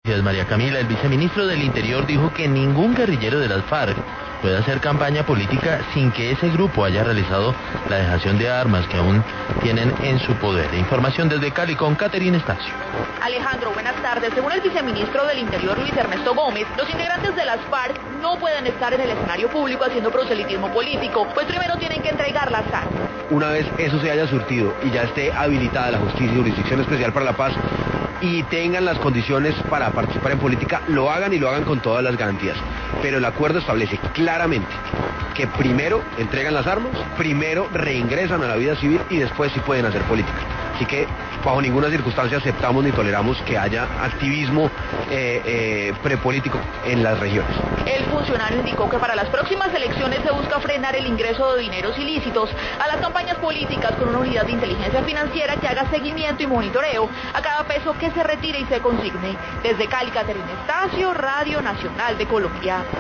María Camila, el viceministro del Interior dijo que ningún guerrillero de las FARC puede hacer campaña política sin que ese grupo haya realizado la dejación de armas que aún tienen en su poder. Información desde Cali con Caterina Estacio. Alejandro, buenas tardes. Según el viceministro del Interior, Luis Ernesto Gómez, los integrantes de las FARC no pueden estar en el escenario público haciendo proselitismo político, pues primero tienen que entregar las armas. Una vez eso se haya surtido y ya esté habilitada la Justicia y Jurisdicción Especial para la Paz y tengan las condiciones para participar en política, lo hagan y lo hagan con todas las garantías. Pero el acuerdo establece claramente que primero entregan las armas, primero reingresan a la vida civil y después sí pueden hacer política. Así que bajo ninguna circunstancia aceptamos ni toleramos que haya activismo prepolítico en las regiones. El funcionario indicó que para las próximas elecciones se busca frenar el ingreso de dineros ilícitos a las campañas políticas con una unidad de inteligencia financiera que haga seguimiento y monitoreo a cada peso que se retire y se consigne. Desde Cali, Caterina Estacio, Radio Nacional de Colombia.